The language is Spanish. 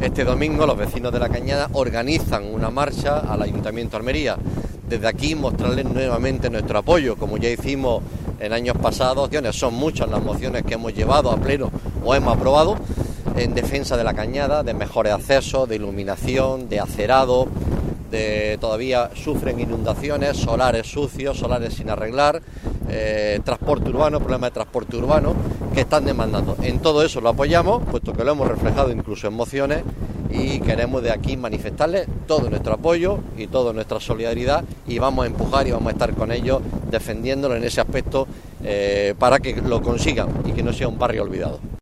Este domingo los vecinos de La Cañada organizan una marcha al Ayuntamiento de Almería. Desde aquí mostrarles nuevamente nuestro apoyo, como ya hicimos en años pasados. Son muchas las mociones que hemos llevado a pleno o hemos aprobado en defensa de La Cañada, de mejores accesos, de iluminación, de acerado, todavía sufren inundaciones, solares sucios, solares sin arreglar, transporte urbano, problemas de transporte urbano que están demandando. En todo eso lo apoyamos, puesto que lo hemos reflejado incluso en mociones, y queremos de aquí manifestarles todo nuestro apoyo y toda nuestra solidaridad, y vamos a empujar y vamos a estar con ellos defendiéndolo en ese aspecto para que lo consigan y que no sea un barrio olvidado.